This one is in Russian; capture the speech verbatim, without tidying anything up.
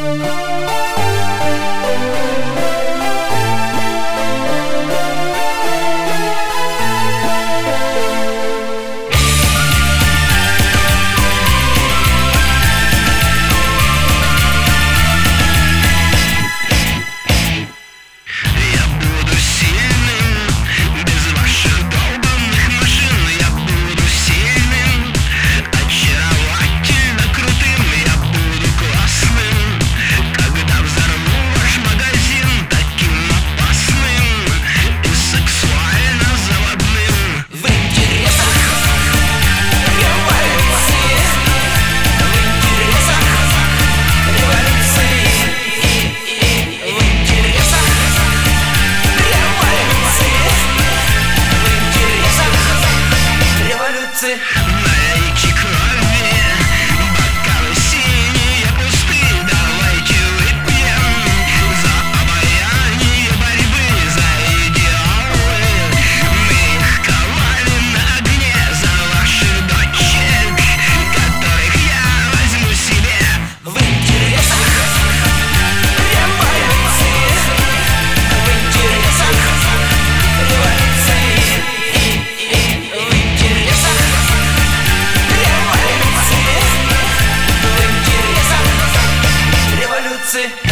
Налейте крови, бокалы синие пусты, давайте выпьем за обаяние борьбы, за идеалы. Мы их ковали на огне за ваших дочек, которых я возьму себе в интересах революции, в интересах революции, в интересах революции.